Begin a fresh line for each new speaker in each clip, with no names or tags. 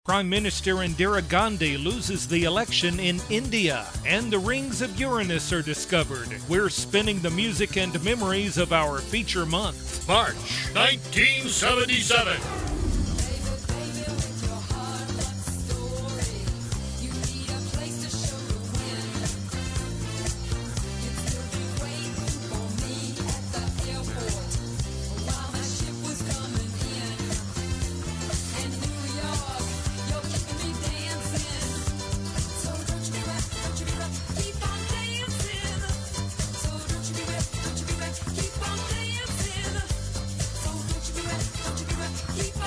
Prime Minister Indira Gandhi loses the election in India, and the rings of Uranus are discovered. We're spinning the music and memories of our feature month,
March 1977.
Keep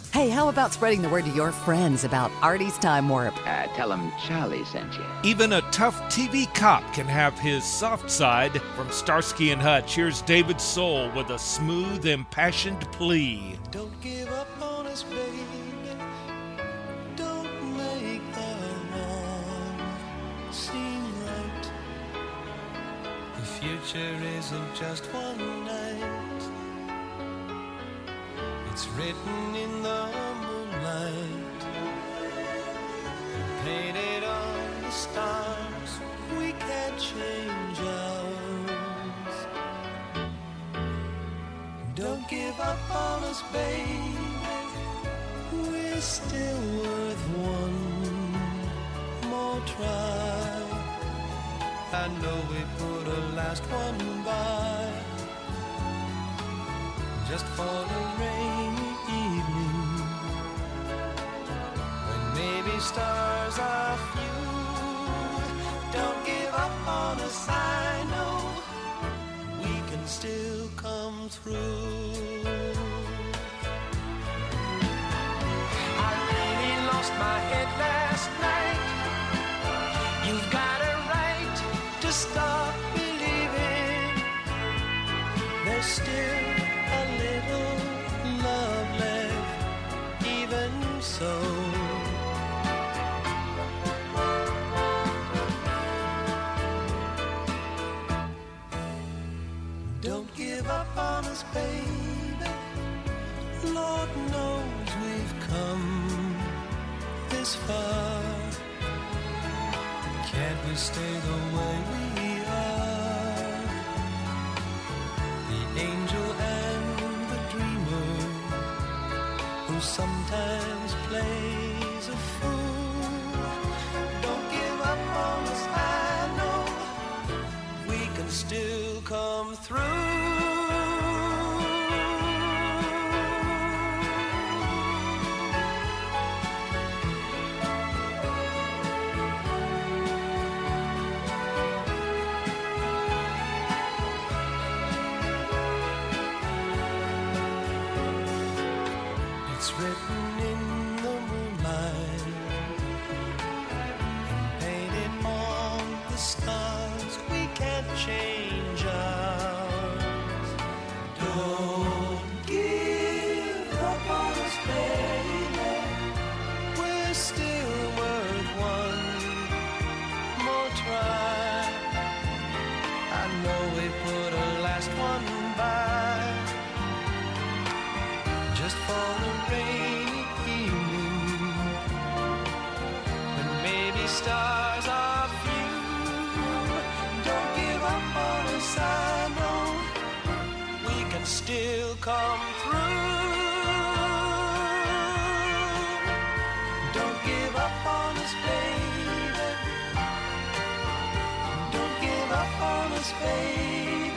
Hey, how about spreading the word to your friends about Artie's Time Warp?
Tell them Charlie sent you.
Even a tough TV cop can have his soft side. From Starsky and Hutch, here's David Soul with a smooth, impassioned plea.
Don't give up on us, baby. Don't make the wrong seem right. The future isn't just one night. It's written in the moonlight, painted on the stars. We can't change ours. Don't give up on us, baby. We're still worth one more try. I know we put a last one by, just for a rainy evening, when maybe stars are few. Don't give up on us, I know we can still come through. I really lost my head last night. You've got a right to stop believing there's still a little love left, even so. Don't give up on us, baby. Lord knows we've come this far. Can't we stay the way we are? The angel and the dreamer, who sometimes plays a fool. Don't give up on us, I know we can still come through. It's written in the moonlight and painted on the stars. We can't change ours. Don't give up on us, baby. We're still worth one more try. I know we put a last one by, just for a rainy evening, when maybe stars are few. Don't give up on us, I know we can still come through. Don't give up on us, baby. Don't give up on us, baby.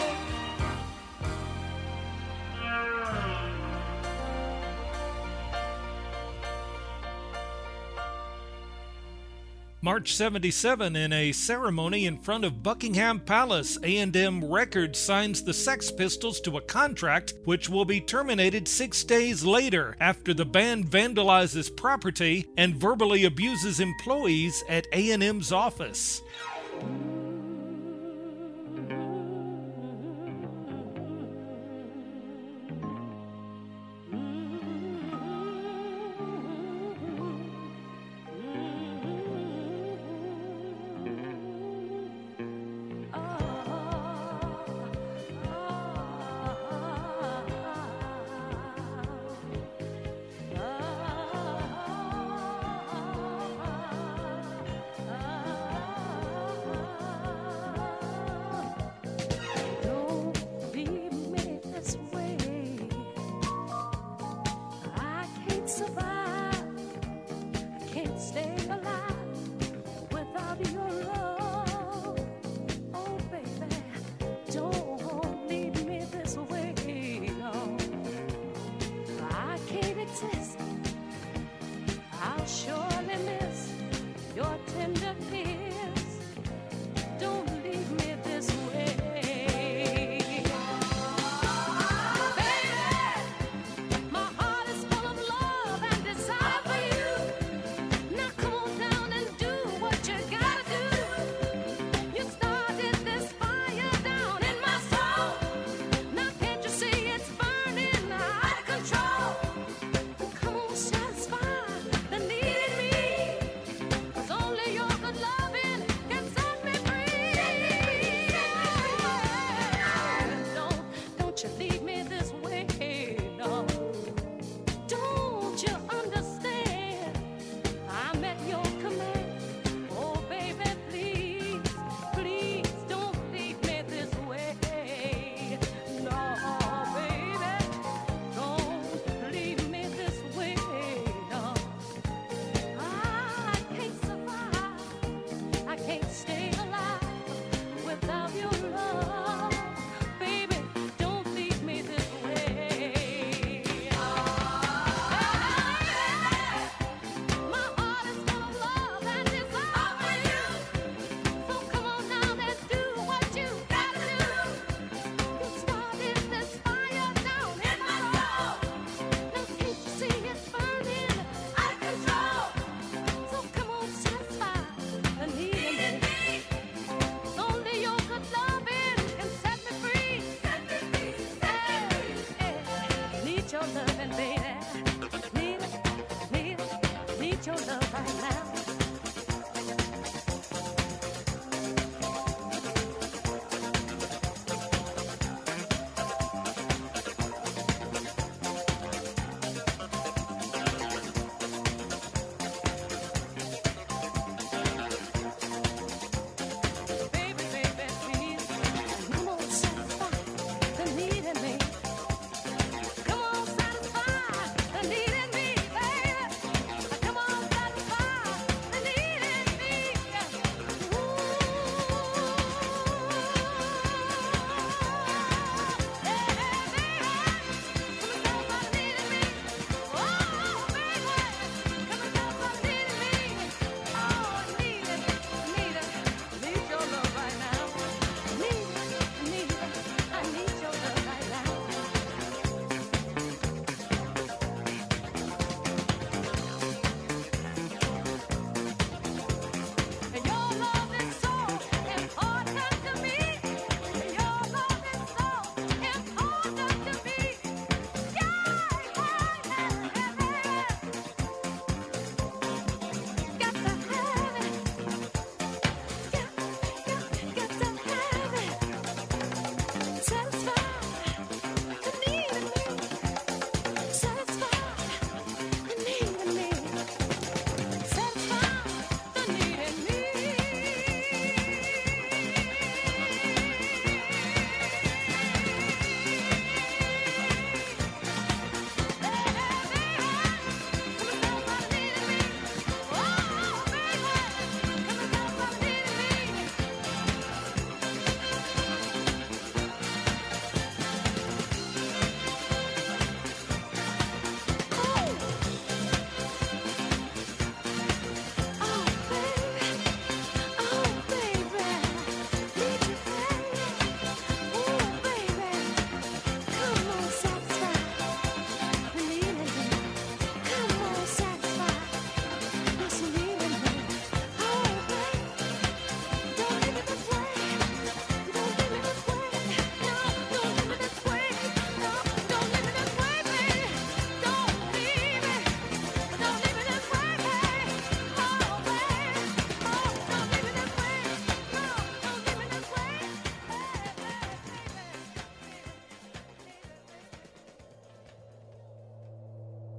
March 77, in a ceremony in front of Buckingham Palace, A&M Records signs the Sex Pistols to a contract which will be terminated 6 days later after the band vandalizes property and verbally abuses employees at A&M's office.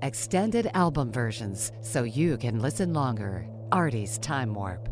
extended album versions so you can listen longer. Artie's Time Warp.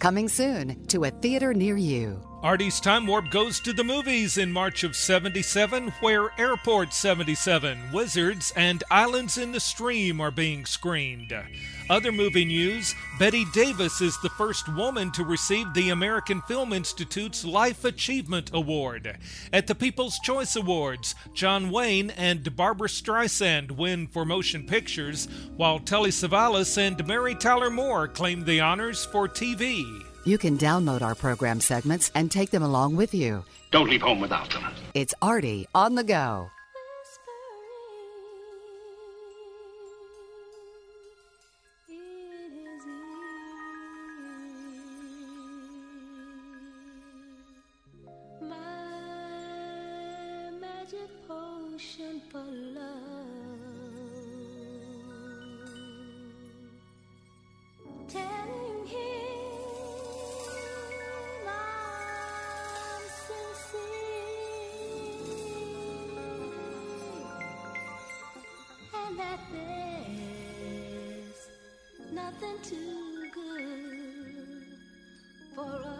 Coming soon to a theater near you.
Artie's Time Warp goes to the movies in March of 77, where Airport 77, Wizards, and Islands in the Stream are being screened. Other movie news, Bette Davis is the first woman to receive the American Film Institute's Life Achievement Award. At the People's Choice Awards, John Wayne and Barbra Streisand win for motion pictures, while Telly Savalas and Mary Tyler Moore claim the honors for TV.
You can download our program segments and take them along with you.
Don't leave home without them.
It's Artie on the go.
My magic potion for love, telling him I'm sincere, and that there's nothing too good for us.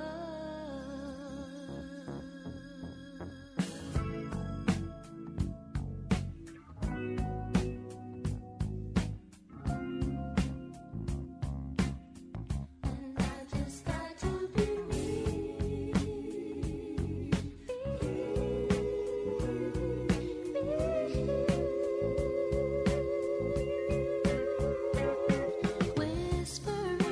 And I just got to be me. Whispering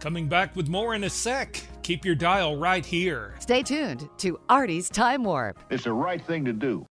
Coming back with more in a sec. Keep your dial right here.
Stay tuned to Artie's Time Warp.
It's the right thing to do.